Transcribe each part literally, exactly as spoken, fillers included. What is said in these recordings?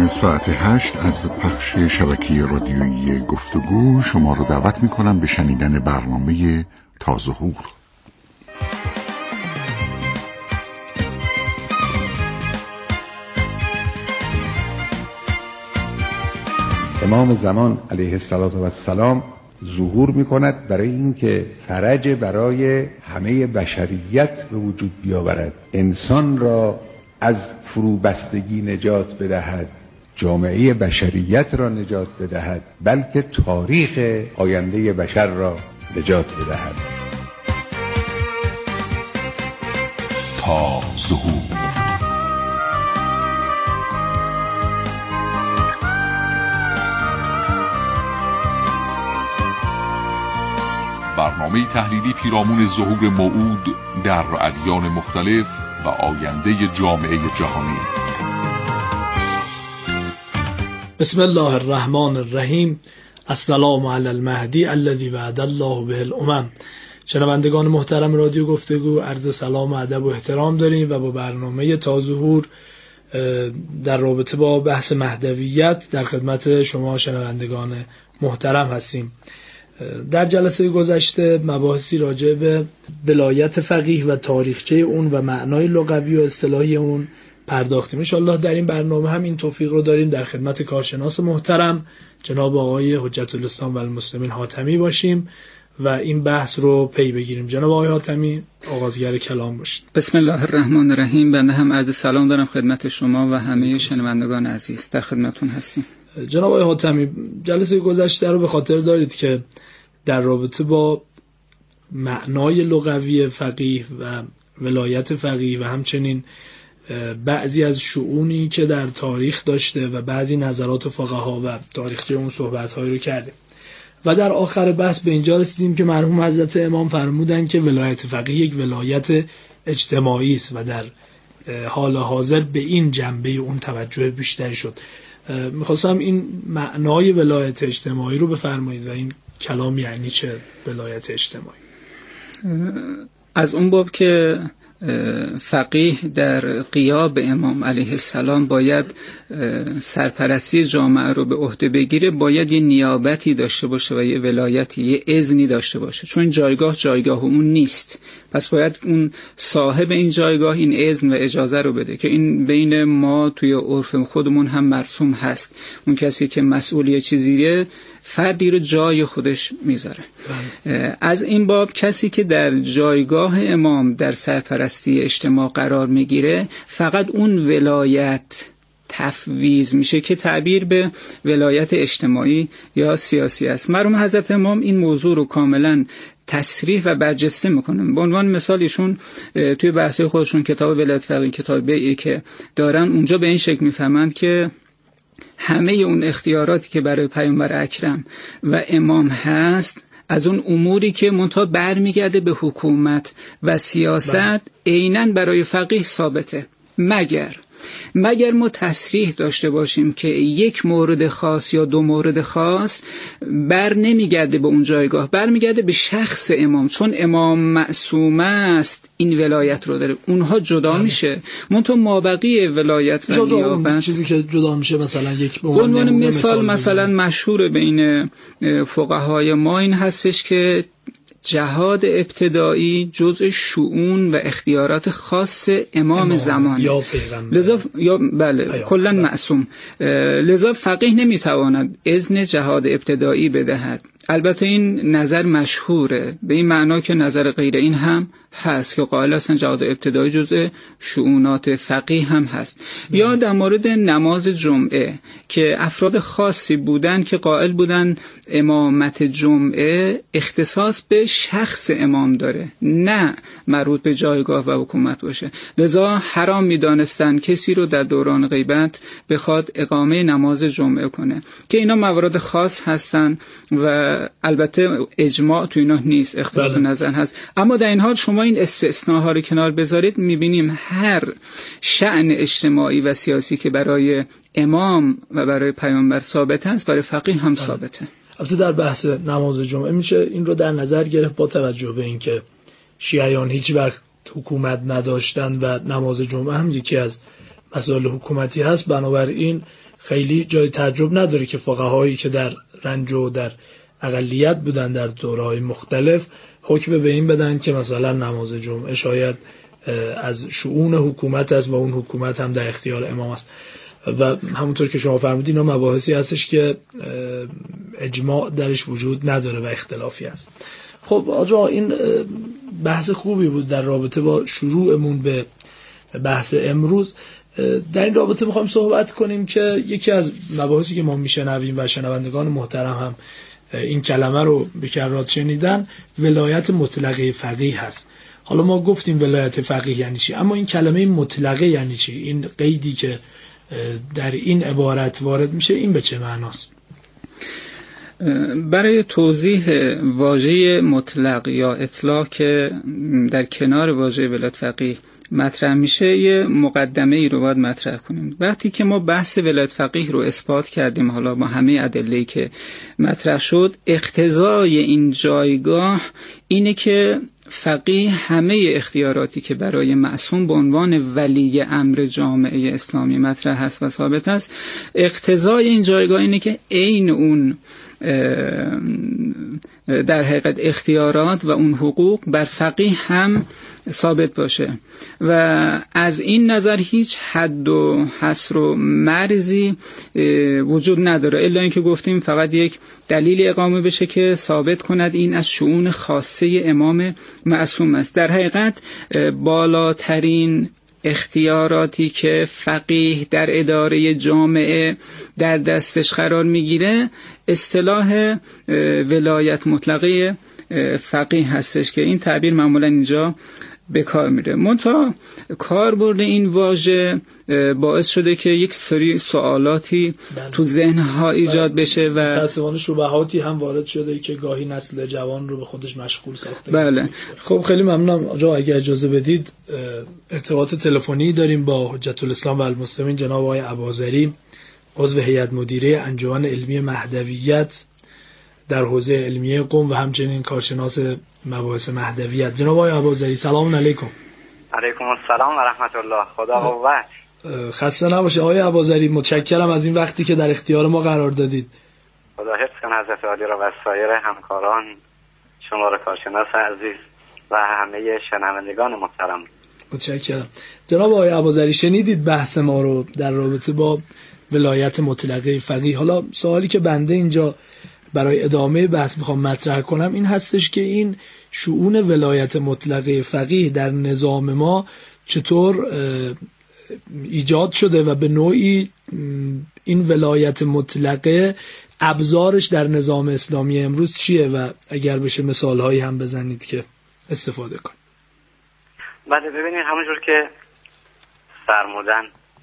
پایان ساعت هشت از پخش شبکه رادیویی گفتگو شما رو دعوت می کنم به شنیدن برنامه تا ظهور. امام زمان علیه السلام ظهور می کند برای اینکه فرج برای همه بشریت به وجود بیاورد، انسان را از فروبستگی نجات بدهد، جامعه بشریت را نجات بدهد، بلکه تاریخ آینده بشر را نجات بدهد. تا ظهور. برنامه تحلیلی پیرامون ظهور موعود در ادیان مختلف و آینده جامعه جهانی. بسم الله الرحمن الرحیم. السلام علی المهدی الذی وعد الله به الامم. شنوندگان محترم رادیو گفتگو، عرض سلام و ادب و احترام داریم و با برنامه تا ظهور در رابطه با بحث مهدویت در خدمت شما شنوندگان محترم هستیم. در جلسه گذشته مباحثی راجع به ولایت فقیه و تاریخچه اون و معنای لغوی و اصطلاحی اون پرداختیم. ان شاءالله در این برنامه هم این توفیق رو داریم در خدمت کارشناس محترم جناب آقای حجت الاسلام و المسلمین حاتمی باشیم و این بحث رو پی بگیریم. جناب آقای حاتمی آغازگر کلام باشید. بسم الله الرحمن الرحیم. بنده هم عرض سلام دارم خدمت شما و همه شنوندگان عزیز، در خدمتتون هستیم. جناب آقای حاتمی، جلسه گذشته رو به خاطر دارید که در رابطه با معنای لغوی فقیه و ولایت فقیه و همچنین بعضی از شؤونی که در تاریخ داشته و بعضی نظرات فقها و تاریخچه اون صحبت‌هایی رو کردیم و در آخر بحث به اینجا رسیدیم که مرحوم حضرت امام فرمودن که ولایت فقیه یک ولایت اجتماعی است و در حال حاضر به این جنبه اون توجه بیشتری شد. میخواستم این معنای ولایت اجتماعی رو بفرمایید و این کلام یعنی چه ولایت اجتماعی؟ از اون باب که فقیه در غیاب امام علیه السلام باید سرپرستی جامعه رو به عهده بگیره، باید یه نیابتی داشته باشه و یه ولایتی، یه اذنی داشته باشه، چون جایگاه جایگاه اون نیست. پس باید اون صاحب این جایگاه این اذن و اجازه رو بده که این بین ما توی عرف خودمون هم مرسوم هست. اون کسی که مسئولی چیزیه فردی رو جای خودش میذاره. از این باب کسی که در جایگاه امام در سرپرستی اجتماع قرار میگیره فقط اون ولایت تفویض میشه که تعبیر به ولایت اجتماعی یا سیاسی است. مرحوم حضرت امام این موضوع رو کاملا تصریح و برجسته میکنن. به عنوان مثال ایشون توی بحث خودشون کتاب ولایت فقیه، کتاب بیعی که دارن، اونجا به این شکل میفهمند که همه اون اختیاراتی که برای پیامبر اکرم و امام هست از اون اموری که منتها برمیگرده به حکومت و سیاست عیناً برای فقیه ثابته، مگر مگر ما تصریح داشته باشیم که یک مورد خاص یا دو مورد خاص بر نمیگرده به اون جایگاه، برمیگرده به شخص امام، چون امام معصوم است این ولایت رو داره، اونها جدا هم. میشه منتها مابقی ولایت و نیابت چیزی که جدا میشه مثلا یک به عنوان مثال مثلا مشهور بین فقهای ما این هستش که جهاد ابتدایی جزء شؤون و اختیارات خاص امام, امام زمان یا پیغمبر لذا یا بله کلا معصوم، لذا فقیه نمیتواند اذن جهاد ابتدایی بدهد. البته این نظر مشهوره به این معنا که نظر غیر این هم هست که قائل هستن جهاد ابتدایی جزء شؤونات فقیه هم هست. مم. یا در مورد نماز جمعه که افراد خاصی بودن که قائل بودن امامت جمعه اختصاص به شخص امام داره، نه مربوط به جایگاه و حکومت باشه، لذا حرام میدانستن کسی رو در دوران غیبت بخواد اقامه نماز جمعه کنه، که اینا موارد خاص هستن و البته اجماع تو اینا نیست، اختلاف بله. نظر هست. اما در این حال شما این استثناها رو کنار بذارید، میبینیم هر شأن اجتماعی و سیاسی که برای امام و برای پیامبر ثابت است برای فقیه هم ثابته. البته در بحث نماز جمعه میشه این رو در نظر گرفت با توجه به اینکه شیعیان هیچ وقت حکومت نداشتن و نماز جمعه هم یکی از مسائل حکومتی هست، بنابراین خیلی جای تعجب نداره که فقهایی که در رنج و در اقلیت بودن در دوره‌های مختلف حکم به این بدن که مثلا نماز جمعه شاید از شؤون حکومت است و اون حکومت هم در اختیار امام است و همونطور که شما فرمودین اینا مباحثی هستش که اجماع درش وجود نداره و اختلافی است. خب آقا این بحث خوبی بود در رابطه با شروعمون به بحث امروز. در این رابطه میخوایم صحبت کنیم که یکی از مباحثی که ما میشنویم و شنوندگان محترم هم این کلمه رو به کرات شنیدن ولایت مطلقه فقیه هست. حالا ما گفتیم ولایت فقیه یعنی چی، اما این کلمه مطلقه یعنی چی؟ این قیدی که در این عبارت وارد میشه این به چه معناست؟ برای توضیح واژه مطلق یا اطلاق که در کنار واژه ولایت فقیه مطرح میشه یه مقدمه ای رو باید مطرح کنیم. وقتی که ما بحث ولایت فقیه رو اثبات کردیم، حالا با همه ادله‌ای که مطرح شد، اقتضای این جایگاه اینه که فقیه همه اختیاراتی که برای معصوم به عنوان ولی امر جامعه اسلامی مطرح هست و ثابت است، اقتضای این جایگاه اینه که عین اون در حقیقت اختیارات و اون حقوق بر فقیه هم ثابت باشه و از این نظر هیچ حد و حصر و مرزی وجود نداره، الا اینکه گفتیم فقط یک دلیل اقامه بشه که ثابت کند این از شؤون خاصه امام معصوم است. در حقیقت بالاترین اختیاراتی که فقیه در اداره جامعه در دستش قرار میگیره اصطلاح ولایت مطلقه فقیه هستش که این تعبیر معمولا اینجا به کار میره. منتها کاربرد این واژه باعث شده که یک سری سوالاتی بله. تو ذهنها ایجاد بله. بشه و متأسفانه شبهاتی هم وارد شده که گاهی نسل جوان رو به خودش مشغول ساخته. بله. خب خیلی ممنونم آقا، اگر اجازه بدید ارتباط تلفنی داریم با حجت الاسلام و المسلمین جناب آقای اباظری، عضو هیئت مدیره انجمن علمی مهدویت در حوزه علمیه قم و همچنین کارشناس مباحث مهدویت. جناب آقای اباظری سلام علیکم. علیکم السلام و رحمت الله. خدا قوت. خسته نباشه آقای اباظری، متشکرم از این وقتی که در اختیار ما قرار دادید. خدا حفظ کنه حضرت عالی را و سایر همکاران شما را کارشناس عزیز و همه شنوندگان محترم. متشکرم. جناب آقای اباظری شنیدید بحث ما رو در رابطه با ولایت مطلقه فقیه. حالا سوالی که بنده اینجا برای ادامه بحث میخوام مطرح کنم این هستش که این شؤون ولایت مطلقه فقیه در نظام ما چطور ایجاد شده و به نوعی این ولایت مطلقه ابزارش در نظام اسلامی امروز چیه و اگر بشه مثالهایی هم بزنید که استفاده کنید. بله ببینید همونجور که فرمودن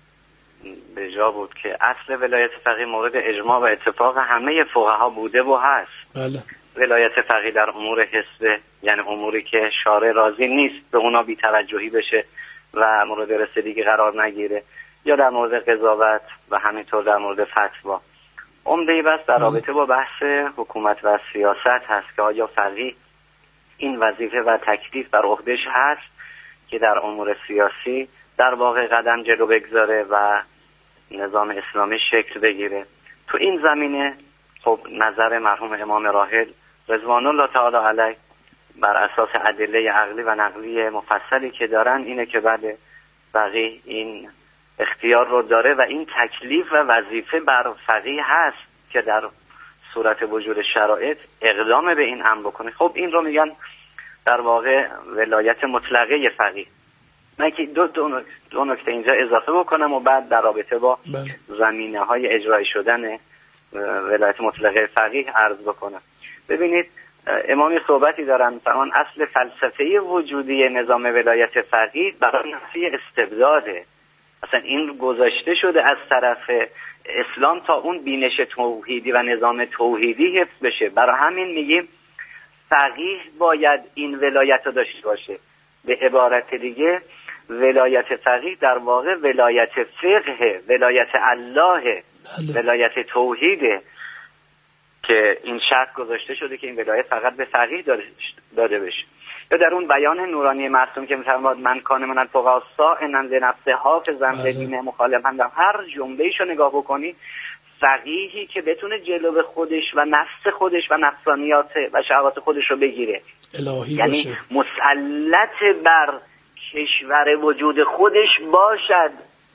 به جا بود که اصل ولایت فقیه مورد اجماع و اتفاق همه فقها بوده و هست. بله. ولایت فقیه در امور حسبه، یعنی اموری که شارع راضی نیست به اونا بی توجهی بشه و مورد رسیدگی قرار نگیره، یا در مورد قضاوت و همینطور در مورد فتوا. عمده بس در رابطه با بحث حکومت و سیاست هست که آیا فقیه این وظیفه و تکلیف بر عهدهش هست که در امور سیاسی در واقع قدم جلو بگذاره و نظام اسلامی شکل بگیره. تو این زمینه خب نظر مرحوم امام راحل رضوان الله تعالی علیه بر اساس ادله عقلی و نقلی مفصلی که دارن اینه که بعد فقیه این اختیار رو داره و این تکلیف و وظیفه بر فقیه هست که در صورت وجود شرایط اقدام به این امر بکنه. خب این رو میگن در واقع ولایت مطلقه فقیه. من که دو, دو, دو نکته اینجا اضافه بکنم و بعد در رابطه با زمینه های اجرایی شدن ولایت مطلقه فقیه عرض بکنم. ببینید امامی صحبتی دارن فرمان اصل فلسفه وجودی نظام ولایت فقیه برای نفی استبداده. اصلا این گذاشته شده از طرف اسلام تا اون بینش توحیدی و نظام توحیدی حفظ بشه. برای همین میگیم فقیه باید این ولایت رو داشته باشه. به عبارت دیگه ولایت فقیه در واقع ولایت فقه، ولایت الله، ولایت توحیده که این شرط گذاشته شده که این ولایت فقط به فقیه داده بشه. یا در اون بیان نورانی معصوم که می‌فرماد من کان من الفقهاء ان لنفس حافظا بدین مخالفا، هر جمله‌ایشو نگاه بکنی فقیهی که بتونه جلو خودش و نفس خودش و نفسانیات و شهوات خودش رو بگیره، الهی یعنی باشه، مسلط بر کشور وجود خودش باشد،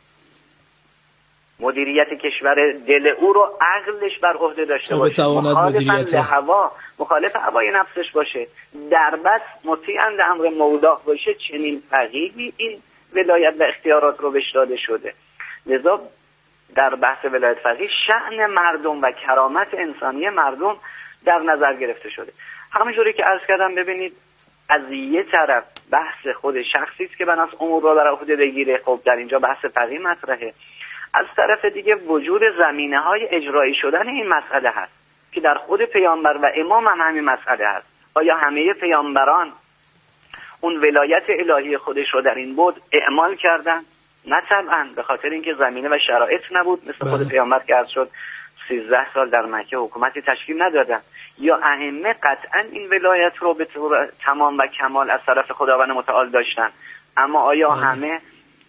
مدیریت کشور دل او رو عقلش بر عهده داشته باشه، مخالف هوا مخالف هوای نفسش باشه، در بس مطیعاً لامر مولاه باشه. چنین فقیهی این ولایت و اختیارات رو بهش داده شده. لذا در بحث ولایت فقیه شأن مردم و کرامت انسانی مردم در نظر گرفته شده. همونجوری که عرض کردم ببینید از یه طرف بحث خود شخصی است که بناس امور رو بر عهده بگیره، خب در اینجا بحث فقیه مطرحه. از طرف دیگه وجود زمینه‌های اجرایی شدن این مسئله هست که در خود پیامبر و امام هم همین مسئله هست. آیا همه پیامبران اون ولایت الهی خودش رو در این بود اعمال کردن؟ نه طبعا، به خاطر اینکه زمینه و شرایط نبود. مثل بله. خود پیامبر که عرض شد سیزده سال در مکه حکومتی تشکیل ندادن. یا ائمه قطعا این ولایت رو به طور تمام و کمال از طرف خداوند متعال داشتن، اما آیا بله. همه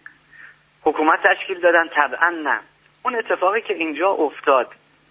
حکومت تشکیل دادن؟ طبعا نه. اون اتفاقی که اینجا افتاد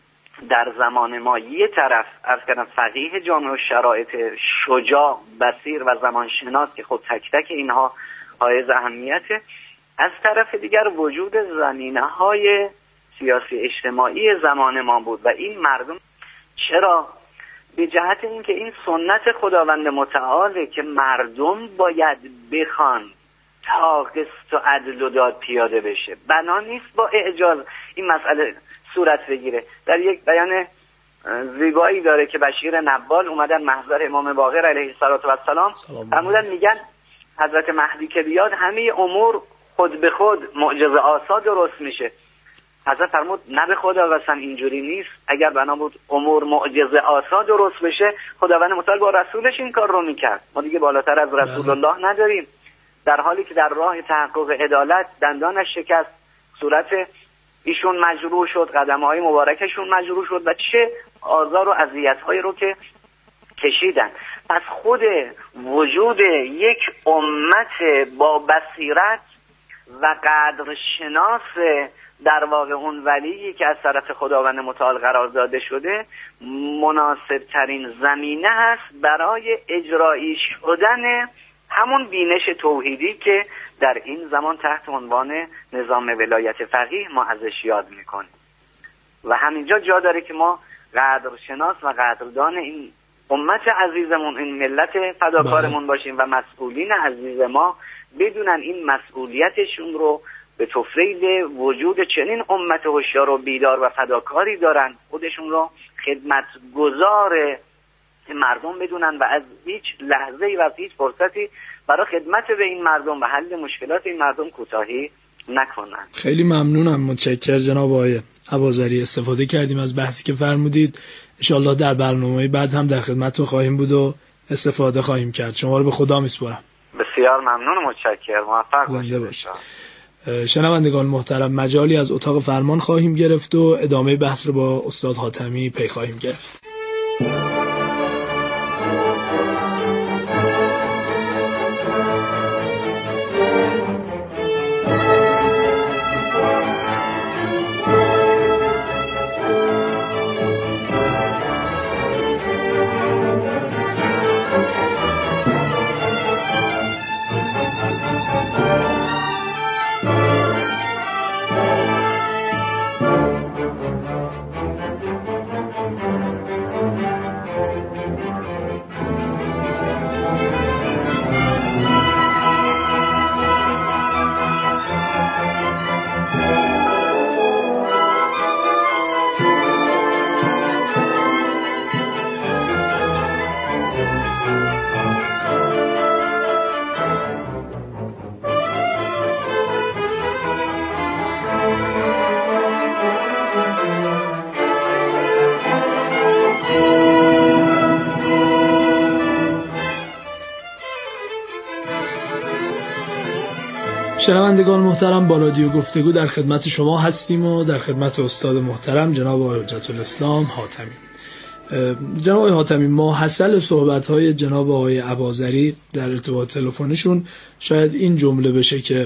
در زمان ما، یه طرف عرض کردم فقیه جامع و شرایط شجاع بصیر و زمانشناس که خود تک تک اینها حائز اهمیته، از طرف دیگر وجود زمینه‌های سیاسی اجتماعی زمان ما بود و این مردم چرا؟ به جهت اینکه این سنت خداوند متعاله که مردم باید بخوان تا قسط و عدل و داد پیاده بشه. بنا نیست با اعجاز این مسئله صورت بگیره. در یک بیان زیبایی داره که بشیر نبال اومدن محضر امام باقر علیه السلام فرمودن، میگن حضرت مهدی که بیاد همه امور خود به خود معجزه آسا درست میشه. حضرت فرمود نه به خدا قسم اینجوری نیست، اگر بنا بود امور معجزه آسا درست بشه خداوند متعال با رسولش این کار رو میکرد. ما دیگه بالاتر از رسول الله نداریم. در حالی که در راه تحقق عدالت دندانش شکست، صورت ایشون مجروح شد، قدم‌های مبارکشون مجروح شد و چه آزار و اذیت‌هایی رو که کشیدن. پس خود وجود یک امت با بصیرت و قدر شناس در واقع اون ولی که از طرف خداوند متعال قرار داده شده مناسب ترین زمینه هست برای اجرایی شدن همون بینش توحیدی که در این زمان تحت عنوان نظام ولایت فقیه ما ازش یاد میکنیم. و همینجا جا داره که ما قدرشناس و قدردان این امت عزیزمون، این ملت فداکارمون باشیم و مسئولین عزیز ما بدونن این مسئولیتشون رو به تفریل وجود چنین امت هوشیار و بیدار و فداکاری دارن، خودشون رو خدمتگزار مردم بدونن و از هیچ لحظه‌ای و از هیچ فرصتی برای خدمت به این مردم و حل مشکلات این مردم کوتاهی نکنن. خیلی ممنونم، متشکرم جناب آقای اباظری. استفاده کردیم از بحثی که فرمودید. انشالله در برنامه بعد هم در خدمتتون خواهیم بود و استفاده خواهیم کرد. شما رو به خدا میسپارم. بسیار ممنون و متشکرم. موفق باشید. شنوندگان محترم، مجالی از اتاق فرمان خواهیم گرفت و ادامه بحث رو با استاد حاتمی پی خواهیم گرفت. شنوندگان محترم، با رادیو گفتگو در خدمت شما هستیم و در خدمت استاد محترم جناب آقای حجت الاسلام حاتمی. جناب آقای حاتمی، ماحصل صحبت‌های جناب آقای اباظری در ارتباط تلفنشون شاید این جمله بشه که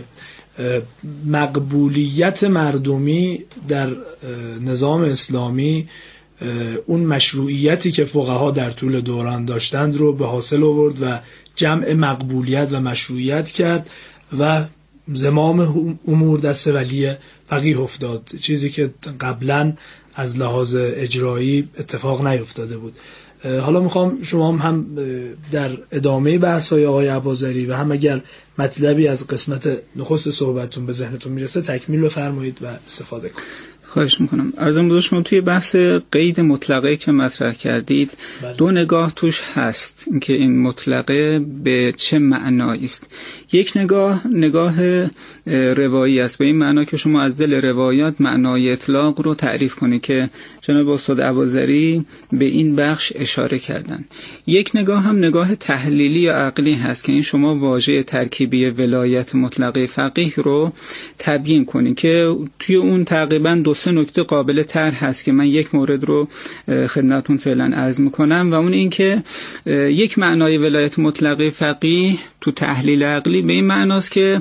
مقبولیت مردمی در نظام اسلامی اون مشروعیتی که فقها در طول دوران داشتند رو به حاصل آورد و جمع مقبولیت و مشروعیت کرد و زمام امور دست ولی فقیه افتاد، چیزی که قبلا از لحاظ اجرایی اتفاق نیفتاده بود. حالا میخوام شما هم در ادامه بحث‌های آقای اباظری و هم اگر مطلبی از قسمت نخست صحبتتون به ذهنتون میرسه تکمیل بفرمایید و استفاده کنید. خواهش میکنم. عرضم بزرگ شما توی بحث قید مطلقه که مطرح کردید بله. دو نگاه توش هست، اینکه این مطلقه به چه معنایی است. یک نگاه نگاه روایی است، به این معنا که شما از دل روایات معنای اطلاق رو تعریف کنید که جناب استاد اباظری به این بخش اشاره کردن. یک نگاه هم نگاه تحلیلی یا عقلی هست که این شما واژه ترکیبی ولایت مطلقه فقیه رو تبیین کنید که توی اون تقریبا دو سه نکته قابل طرح هست که من یک مورد رو خدمتتون فعلا عرض میکنم و اون این که یک معنای ولایت مطلقه فقیه تو تحلیل عقلی به این معناست که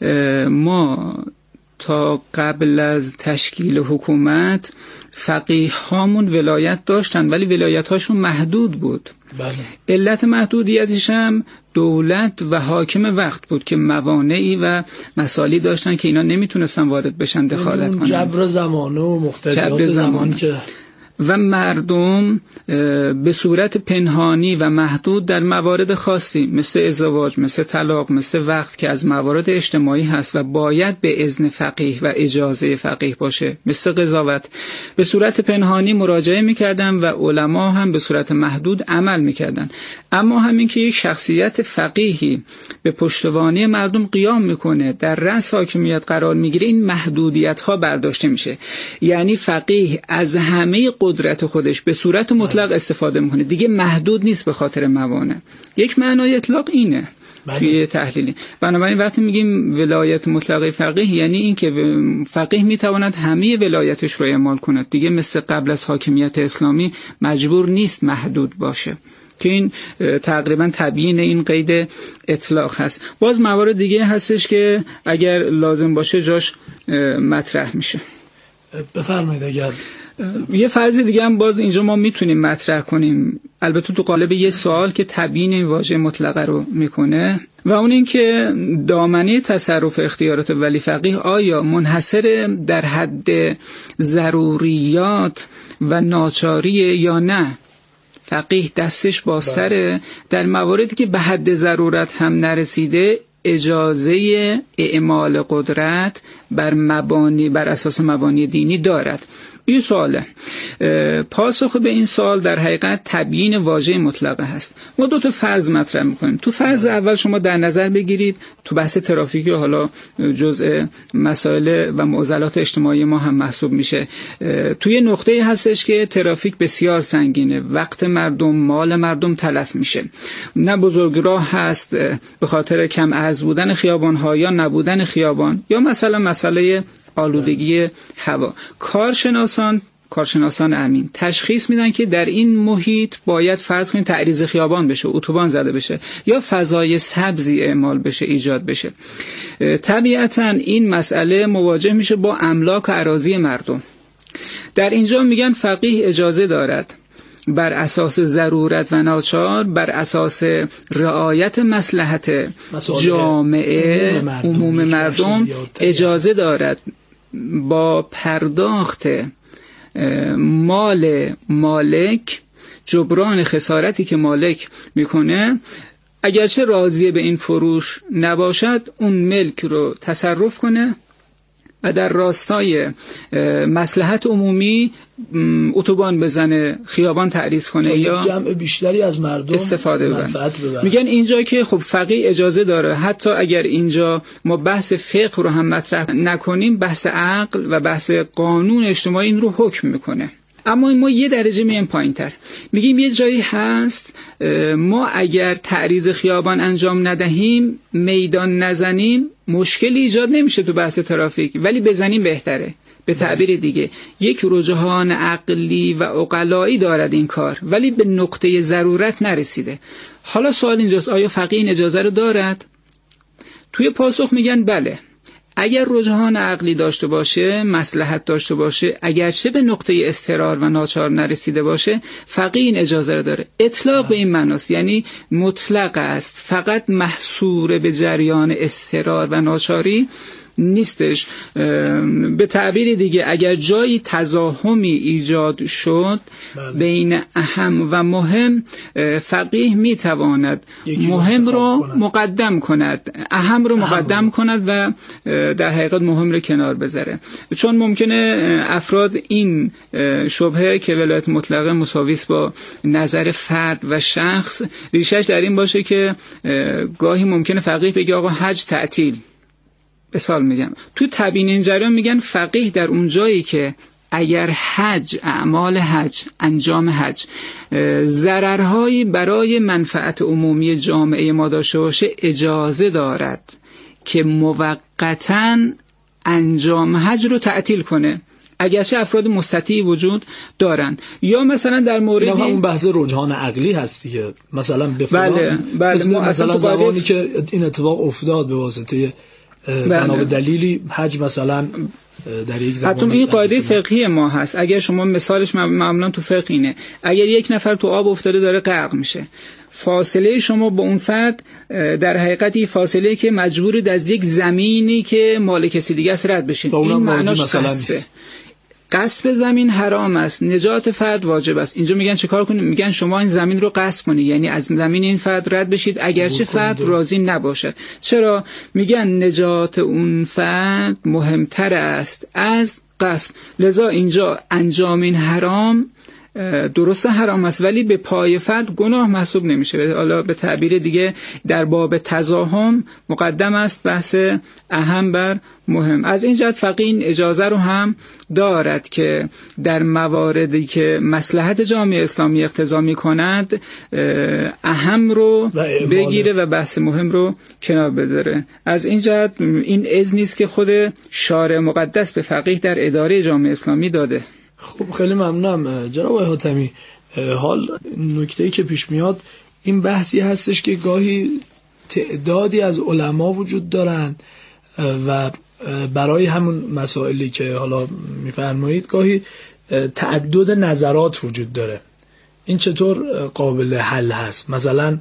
ما تا قبل از تشکیل حکومت فقیه هامون ولایت داشتن ولی ولایت هاشون محدود بود. بله. علت محدودیتش هم دولت و حاکم وقت بود که موانعی و مسائلی داشتن که اینا نمیتونستن وارد بشن دخالت کنن. جبر زمانه و مقتضیات زمان که و مردم به صورت پنهانی و محدود در موارد خاصی مثل ازدواج، مثل طلاق، مثل وقف که از موارد اجتماعی هست و باید به اذن فقیه و اجازه فقیه باشه، مثل قضاوت، به صورت پنهانی مراجعه میکردن و علما هم به صورت محدود عمل میکردن. اما همین که یک شخصیت فقیهی به پشتوانه مردم قیام میکنه، در رأس حاکمیت قرار میگیره، این محدودیت ها برداشته میشه. یعنی فقیه از همه قدرت خودش به صورت مطلق استفاده میکنه، دیگه محدود نیست به خاطر موانع. یک معنای اطلاق اینه توی تحلیلی. بنابراین وقتی میگیم ولایت مطلقه فقیه یعنی این که فقیه میتواند همه ولایتش رو اعمال کند، دیگه مثل قبل از حاکمیت اسلامی مجبور نیست محدود باشه، که این تقریبا تبیین این قید اطلاق هست. باز موارد دیگه هستش که اگر لازم باشه جاش مطرح میشه. بفرمایید. اگر یه فرض دیگه هم باز اینجا ما میتونیم مطرح کنیم، البته تو قالب یه سوال که تبیین این واژه مطلقه رو میکنه، و اون این که دامنه تصرف اختیارات ولی فقیه آیا منحصر در حد ضروریات و ناچاری یا نه؟ فقیه دستش بازتره در مواردی که به حد ضرورت هم نرسیده اجازه اعمال قدرت بر مبانی بر اساس مبانی دینی دارد. این سواله. پاسخ به این سوال در حقیقت تبیین واژه مطلقه هست. ما دو تا فرض مطرح می‌کنیم. تو فرض اول شما در نظر بگیرید، تو بحث ترافیکی حالا جزء مسائل و معضلات اجتماعی ما هم محسوب میشه، توی نقطه‌ای هستش که ترافیک بسیار سنگینه، وقت مردم، مال مردم تلف میشه، نه بزرگراه هست به خاطر کم عرض بودن خیابان‌ها یا نبودن خیابان، یا مثلا مسئله آلودگی هوا. کارشناسان کارشناسان امین تشخیص میدن که در این محیط باید فرض کنید تعریض خیابان بشه، اتوبان زده بشه یا فضای سبزی اعمال بشه، ایجاد بشه. طبیعتاً این مسئله مواجه میشه با املاک و اراضی مردم. در اینجا میگن فقیه اجازه دارد بر اساس ضرورت و ناچار، بر اساس رعایت مصلحت جامعه عموم مردم اجازه دارد با پرداخت مال مالک جبران خسارتی که مالک میکنه، اگرچه راضی به این فروش نباشد، اون ملک رو تصرف کنه و در راستای مصلحت عمومی اتوبان بزنه، خیابان تعریض کنه یا جمع بیشتری از مردم استفاده ببرن. میگن اینجا که خب فقیه اجازه داره، حتی اگر اینجا ما بحث فقه رو هم مطرح نکنیم، بحث عقل و بحث قانون اجتماعی این رو حکم میکنه. اما ما یه درجه میایم پایین‌تر، میگیم یه جایی هست ما اگر تعریض خیابان انجام ندهیم، میدان نزنیم، مشکلی ایجاد نمیشه تو بحث ترافیک، ولی بزنیم بهتره. به تعبیر دیگه یک رجحان عقلی و عقلایی دارد این کار، ولی به نقطه ضرورت نرسیده. حالا سوال اینجاست آیا فقیه این اجازه رو دارد؟ توی پاسخ میگن بله، اگر رجحان عقلی داشته باشه، مصلحت داشته باشه، اگرچه به نقطه اضطرار و ناچار نرسیده باشه، فقیه این اجازه رو داره. اطلاق به این معناست، یعنی مطلق است، فقط محصور به جریان اضطرار و ناچاری نیستش. به تعبیر دیگه اگر جایی تزاحمی ایجاد شد بله. بین اهم و مهم، فقیه میتواند مهم رو کند. مقدم کند، اهم رو مقدم رو. کند و در حقیقت مهم رو کنار بذاره. چون ممکنه افراد این شبهه که ولایت مطلقه مساوی است با نظر فرد و شخص، ریشش در این باشه که گاهی ممکنه فقیه بگه آقا حج تعطیل، مثال میگم تو تبیین این جریان میگن فقیه در اون جایی که اگر حج، اعمال حج، انجام حج ضررهایی برای منفعت عمومی جامعه ما داشته باشه، اجازه دارد که موقتاً انجام حج رو تعطیل کنه، اگرچه افراد مستطیعی وجود دارند. یا مثلا در مورد اون بحث رجحان عقلی هستی که مثلا به فلان بله بله مثلا, مثلا زمانی که این اتفاق افتاد به واسطه بنا به دلیلی حج مثلا در یک زمان، حتی این قاعده فقهی ما هست. اگر شما مثالش معمولا تو فقه اینه، اگر یک نفر تو آب افتاده داره غرق میشه، فاصله شما با اون فرد در حقیقت فاصله که مجبورید از یک زمینی که مال کسی دیگه است رد بشین، این معناش قصبه. غصب زمین حرام است، نجات فرد واجب است. اینجا میگن چه کار کنیم؟ میگن شما این زمین رو غصب کنید، یعنی از زمین این فرد رد بشید اگرچه فرد راضی نباشد. چرا؟ میگن نجات اون فرد مهمتر است از غصب. لذا اینجا انجام این حرام درسته حرام است، ولی به پای فرد گناه محسوب نمیشه. حالا به تعبیر دیگه در باب تزاحم مقدم است بحث اهم بر مهم. از این جهت فقیه این اجازه رو هم دارد که در مواردی که مصلحت جامعه اسلامی اقتضا می‌کند اهم رو بگیره و بحث مهم رو کنار بذاره. از این جهت این اذن نیست که خود شارع مقدس به فقیه در اداره جامعه اسلامی داده. خب خیلی ممنونم جناب آقای حاتمی. حال نکته‌ای که پیش میاد این بحثی هستش که گاهی تعدادی از علما وجود دارند و برای همون مسائلی که حالا میفرمایید گاهی تعدد نظرات وجود داره. این چطور قابل حل هست؟ مثلا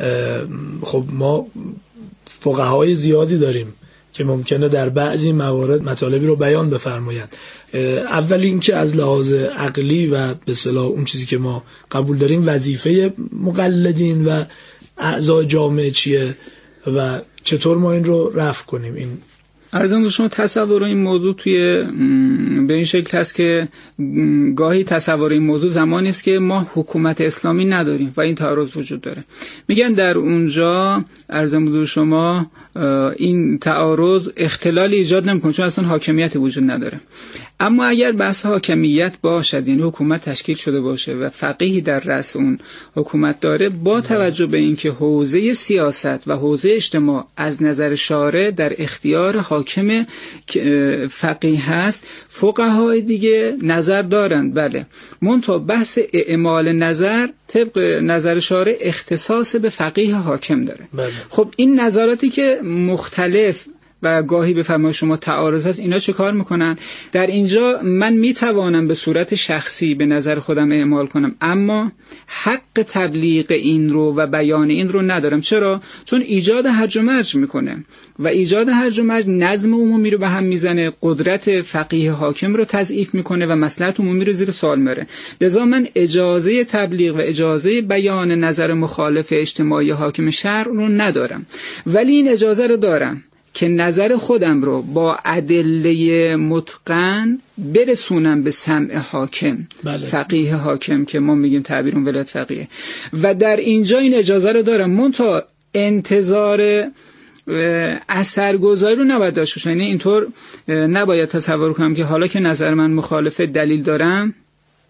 خب ما فقهای زیادی داریم که ممکنه در بعضی موارد مطالبی رو بیان بفرمایند. اول این که از لحاظ عقلی و به اصطلاح اون چیزی که ما قبول داریم وظیفه مقلدین و اعضای جامعه چیه و چطور ما این رو رفع کنیم. این عرضم شما تصور این موضوع توی به این شکل هست که گاهی تصور این موضوع زمانی است که ما حکومت اسلامی نداریم و این تعارض وجود داره. میگن در اونجا عرضم شما این تعارض اختلال ایجاد نمیکنه چون اصلا حاکمیت وجود نداره. اما اگر بحث حاکمیت باشد، یعنی حکومت تشکیل شده باشه و فقیهی در رأس اون حکومت داره، با توجه به اینکه حوزه سیاست و حوزه اجتماع از نظر شارع در اختیار حاکم فقیه هست، فقهای دیگه نظر دارند بله، منتها بحث اعمال نظر طبق نظر شارع اختصاص به فقیه حاکم داره. بله. خب این نظراتی که مختلف و گاهی به فرمان شما تعارض هست، اینا چه کار میکنن؟ در اینجا من میتوانم به صورت شخصی به نظر خودم اعمال کنم، اما حق تبلیغ این رو و بیان این رو ندارم. چرا؟ چون ایجاد هرج و مرج میکنه و ایجاد هرج و مرج نظم عمومی رو به هم میزنه، قدرت فقیه حاکم رو تضعیف میکنه و مصلحت عمومی رو زیر سوال میبره. لذا من اجازه تبلیغ و اجازه بیان نظر مخالف اجتماعی حاکم شرع رو ندارم، ولی این اجازه رو دارم که نظر خودم رو با ادله متقن برسونم به سمع حاکم. بله. فقیه حاکم که ما میگیم تعبیر اون ولایت فقیه، و در اینجا این اجازه رو دارم، منتها انتظار اثرگذاری رو نباید داشته باشم. یعنی اینطور نباید تصور کنم که حالا که نظر من مخالف دلیل دارم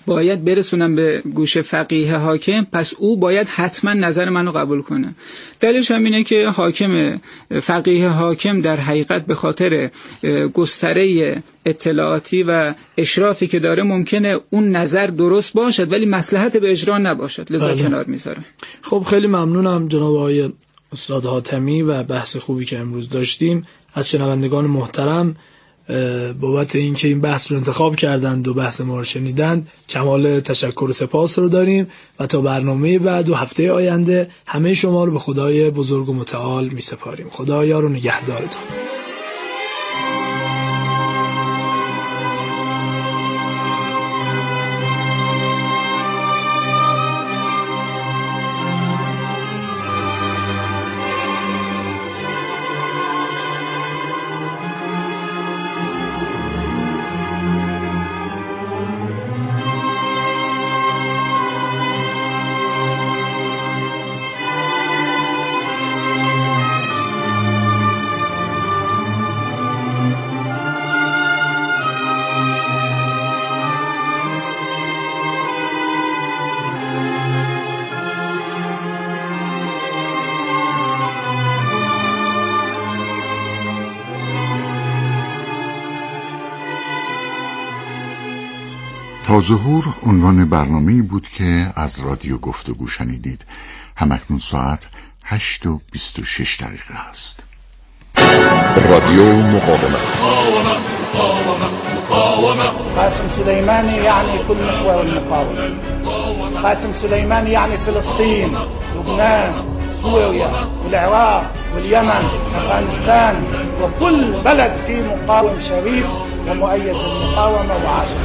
باید برسونم به گوش فقیه حاکم، پس او باید حتما نظر منو قبول کنه. دلیلش هم اینه که حاکم فقیه حاکم در حقیقت به خاطر گستره اطلاعاتی و اشرافی که داره ممکنه اون نظر درست باشد ولی مصلحت به اجرا نباشد، لذا بله. کنار میذاره. خب خیلی ممنونم جناب آقای استاد حاتمی و بحث خوبی که امروز داشتیم. از شنوندگان محترم بابت اینکه این بحث رو انتخاب کردند و بحث ما رو شنیدند کمال تشکر و سپاس رو داریم و تا برنامه بعد و هفته آینده همه شما رو به خدای بزرگ و متعال می سپاریم. خدا یار و نگهدارتان. تا ظهور عنوان برنامه‌ای بود که از رادیو گفتگو شنیدید. همکنون ساعت هشت و بیست و شش دقیقه است. رادیو مقاومت. قاسم سليماني يعني كل محور المقاومة. قاسم سليماني يعني فلسطين، لبنان، سوريا والعراق واليمن، أفغانستان وكل بلد فيه مقاوم شريف ومؤيد للمقاومة وعاشق.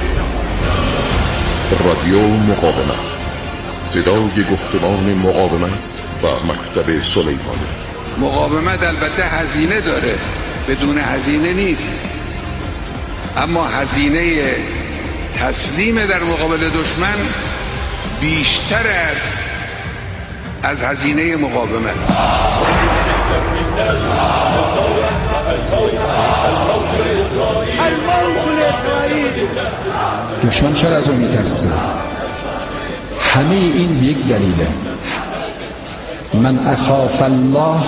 رادیو مقاومت، صدای گفتمان مقاومت و مکتب سلیمانی. مقاومت البته هزینه داره، بدون هزینه نیست، اما هزینه تسلیم در مقابل دشمن بیشتر است از هزینه مقاومت. دشمن چرا از اون میترسه؟ همه این یک دلیله. من اخاف الله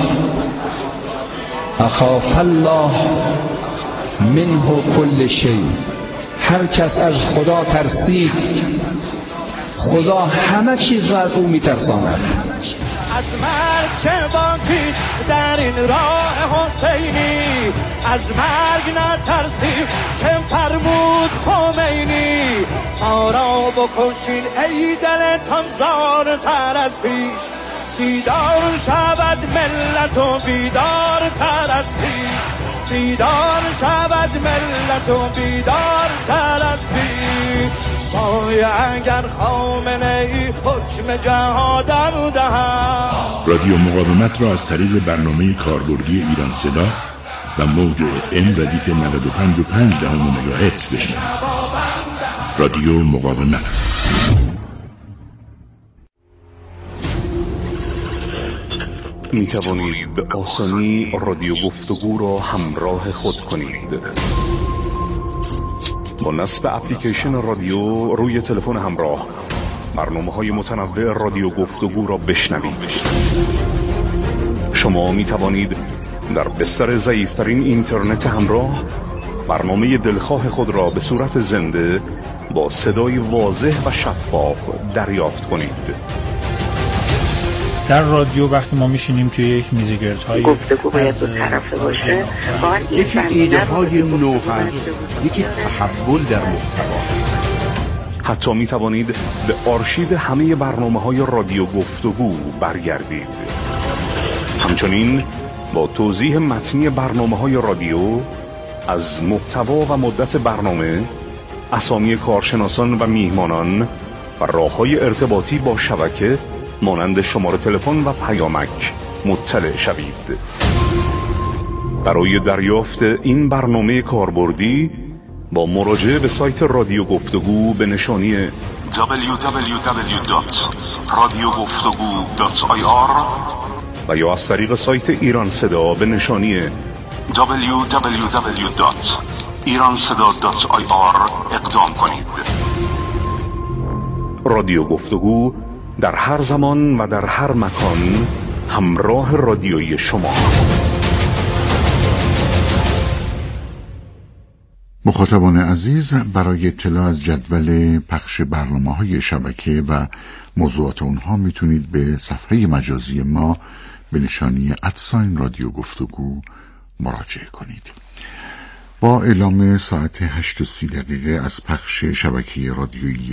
اخاف الله منه کل شیء. هر کس از خدا ترسید خدا همه چیز را از او میترساند. از مرگ چه باکی در این راه حسینی، از مرگ نترسیم که فرمود خمینی. ما را بکشین ای دلتان زارتر از پیش، بیدار شود ملت و بیدار تر از پیش، بیدار شود ملت و بیدار تر از پیش. وای اگر خامنه ای حکم جهادم دهد. رادیو مقاومت را از طریق برنامه کاربردی ایران صدا و موج اف ام ردیف نود و پنج و پنج دهم مگاهرتز بشنوید. رادیو مقاومت. می توانید به آسانی رادیو گفتگو را همراه خود کنید. با نصب اپلیکیشن رادیو روی تلفن همراه برنامه‌های متنوع رادیو گفتگو را بشنوید. شما می توانید در بستر ضعیف‌ترین اینترنت همراه برنامه دلخواه خود را به صورت زنده با صدای واضح و شفاف دریافت کنید. در رادیو وقتی ما میشینیم توی یک میزگردهای گفتگو باید دو طرفه باشه، یکی ایده های نو هست، یکی تحول در محتوا. حتی می توانید به آرشیو همه برنامه های رادیو گفتگو برگردید. همچنین با توضیح متنی برنامه های رادیو از محتوا و مدت برنامه، اسامی کارشناسان و میهمانان و راه‌های ارتباطی با شبکه مانند شماره تلفن و پیامک مطلع شوید. برای دریافت این برنامه کاربردی با مراجعه به سایت رادیو گفتگو به نشانی دبلیو دبلیو دبلیو دات رادیو گفتگو دات آی آر و یا از طریق سایت ایران صدا به نشانی دبلیو دبلیو دبلیو دات ایران صدا دات آی آر اقدام کنید. رادیو گفتگو در هر زمان و در هر مکان همراه رادیویی شما. مخاطبان عزیز، برای اطلاع از جدول پخش برنامه‌های شبکه و موضوعات اونها میتونید به صفحه مجازی ما به نشانی ادساین رادیو گفتگو مراجعه کنید. با اعلام ساعت هشت و سی دقیقه از پخش شبکه رادیویی